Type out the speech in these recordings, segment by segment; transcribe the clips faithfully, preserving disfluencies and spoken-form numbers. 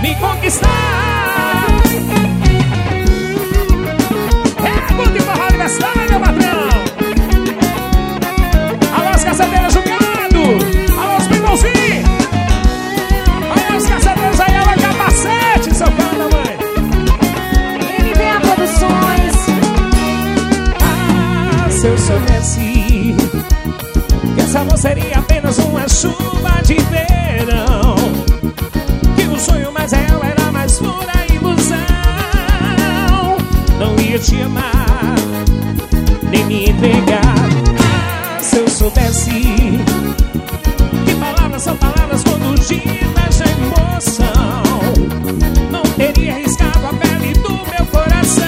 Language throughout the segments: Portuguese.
me conquistar. É muito de forró aniversário, meu patrão. Alô, os caçadeiros jogado. Alô, os primãozinhos. Olha os caçadeiros aí, olha o capacete, seu fã da mãe. M V A Produções. Ah, se eu soubesse que essa amor seria apenas uma chuva de verão, que o sonho mais real era mais pura ilusão, não ia te amar, nem me entregar. Ah, se eu soubesse que palavras são palavras quando divergem emoção, não teria arriscado a pele do meu coração.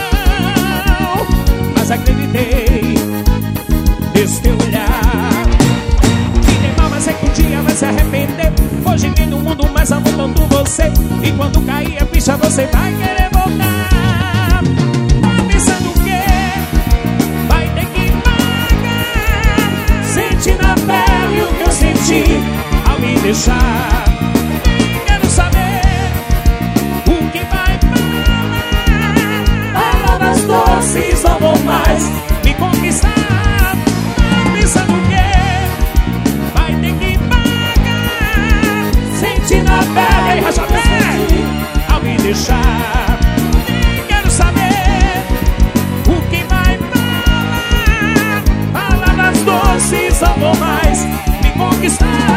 Mas acreditei nesse teu olhar, me dei mal, mas é que um dia vai se arrepender. Hoje vem no mundo, mas amo tanto você, e quando cair a ficha você vai querer voltar. Tá pensando o quê? Vai ter que pagar. Sente na pele o que eu senti ao me deixar. Nem quero saber o que vai falar. Palavras doces não vão mais me conquistar. Tá pensando o quê? Vai ter que pagar. Sente na pele, racha pé ao me deixar. Nem quero saber o que vai falar. Palavras doces não vão mais me conquistar.